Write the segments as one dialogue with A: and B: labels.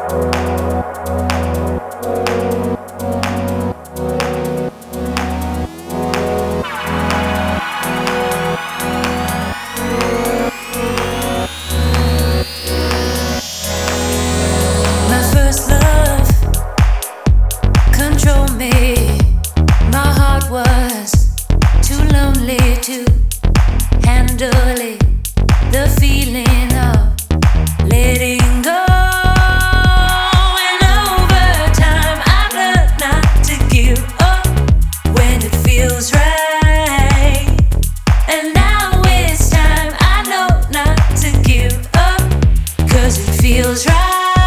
A: To handle it, the feeling of letting go. And over time, I've learned not to give up when it feels right. And now it's time, I know not to give up, 'cause it feels right.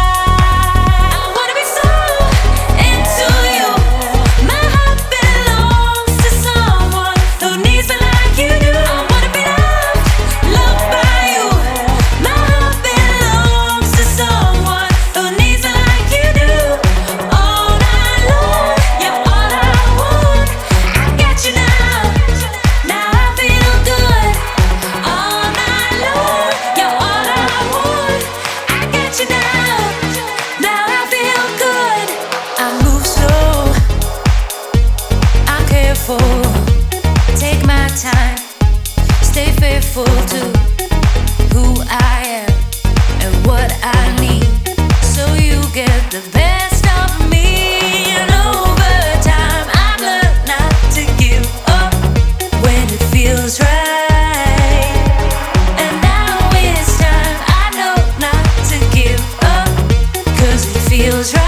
A: Take my time, stay faithful to who I am and what I need, so you get the best of me. And over time, I've learned not to give up when it feels right. And now it's time, I know not to give up, 'cause it feels right.